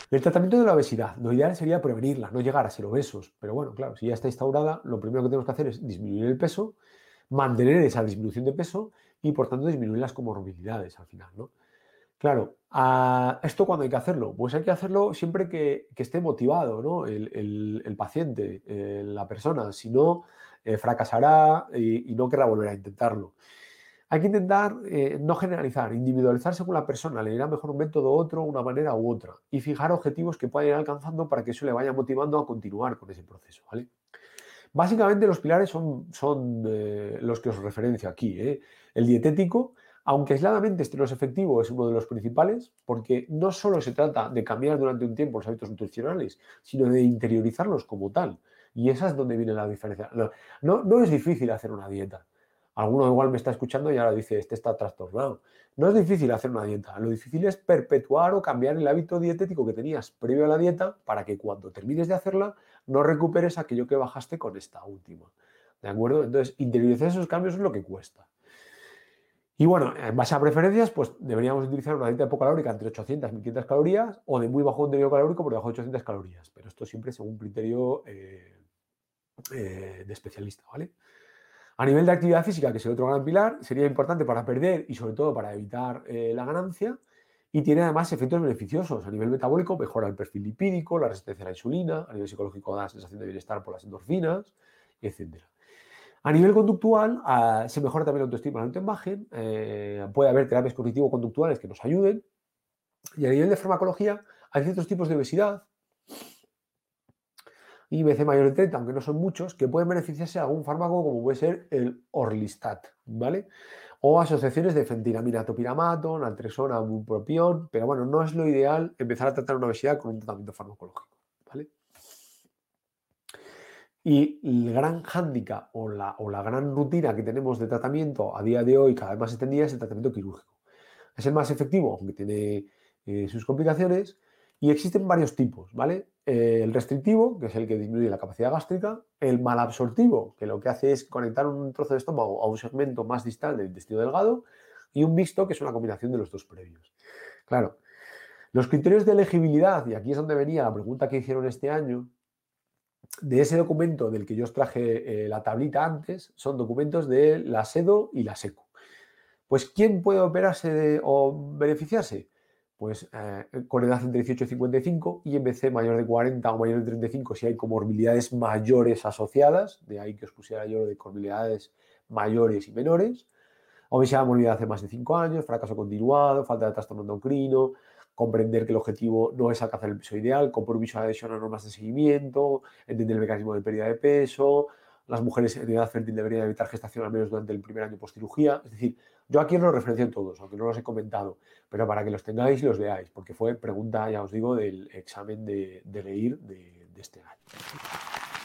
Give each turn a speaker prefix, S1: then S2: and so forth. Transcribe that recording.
S1: El tratamiento de la obesidad, lo ideal sería prevenirla, no llegar a ser obesos. Pero bueno, claro, si ya está instaurada, lo primero que tenemos que hacer es disminuir el peso, mantener esa disminución de peso y, por tanto, disminuir las comorbilidades al final, ¿no? Claro, ¿esto cuándo hay que hacerlo? Pues hay que hacerlo siempre que esté motivado, ¿no? El paciente, la persona, si no, fracasará y no querrá volver a intentarlo. Hay que intentar no generalizar, individualizar según la persona, le irá mejor un método u otro, una manera u otra, y fijar objetivos que pueda ir alcanzando para que eso le vaya motivando a continuar con ese proceso, ¿vale? Básicamente los pilares son los que os referencio aquí, ¿eh? El dietético, aunque aisladamente este no es efectivo, es uno de los principales, porque no solo se trata de cambiar durante un tiempo los hábitos nutricionales, sino de interiorizarlos como tal. Y esa es donde viene la diferencia. No es difícil hacer una dieta. Alguno igual me está escuchando y ahora dice, este está trastornado. No es difícil hacer una dieta. Lo difícil es perpetuar o cambiar el hábito dietético que tenías previo a la dieta para que cuando termines de hacerla no recuperes aquello que bajaste con esta última. ¿De acuerdo? Entonces, interiorizar esos cambios es lo que cuesta. Y bueno, en base a preferencias, pues deberíamos utilizar una dieta hipocalórica entre 800 y 1500 calorías o de muy bajo contenido calórico por debajo de 800 calorías. Pero esto siempre según criterio de especialista, ¿vale? A nivel de actividad física, que es el otro gran pilar, sería importante para perder y sobre todo para evitar la ganancia. Y tiene además efectos beneficiosos. A nivel metabólico, mejora el perfil lipídico, la resistencia a la insulina. A nivel psicológico, da sensación de bienestar por las endorfinas, etcétera. A nivel conductual, se mejora también la autoestima, la autoimagen. Puede haber terapias cognitivo-conductuales que nos ayuden. Y a nivel de farmacología, hay ciertos tipos de obesidad IBC mayor de 30, aunque no son muchos, que pueden beneficiarse de algún fármaco como puede ser el Orlistat, ¿vale? O asociaciones de fentilamina topiramato, naltrexona, bupropión, pero bueno, no es lo ideal empezar a tratar una obesidad con un tratamiento farmacológico, ¿vale? Y el gran hándicap o la gran rutina que tenemos de tratamiento a día de hoy, cada vez más extendida, es el tratamiento quirúrgico. Es el más efectivo, aunque tiene sus complicaciones, y existen varios tipos, ¿vale? El restrictivo, que es el que disminuye la capacidad gástrica, el malabsortivo, que lo que hace es conectar un trozo de estómago a un segmento más distal del intestino delgado, y un mixto, que es una combinación de los dos previos. Claro, los criterios de elegibilidad, y aquí es donde venía la pregunta que hicieron este año, de ese documento del que yo os traje la tablita antes, son documentos de la SEDO y la SECO. Pues, ¿quién puede operarse o beneficiarse? Pues con edad entre 18 y 55, IMC mayor de 40 o mayor de 35 si hay comorbilidades mayores asociadas, de ahí que os pusiera yo de comorbilidades mayores y menores, obesidad morbida hace más de 5 años, fracaso continuado, falta de trastorno endocrino, comprender que el objetivo no es alcanzar el peso ideal, compromiso de adhesión a normas de seguimiento, entender el mecanismo de pérdida de peso, las mujeres en edad fértil deberían evitar gestación al menos durante el primer año postcirugía. Es decir, yo aquí os los referencio en todos, aunque no los he comentado, pero para que los tengáis y los veáis, porque fue pregunta, ya os digo, del examen de leer de este año.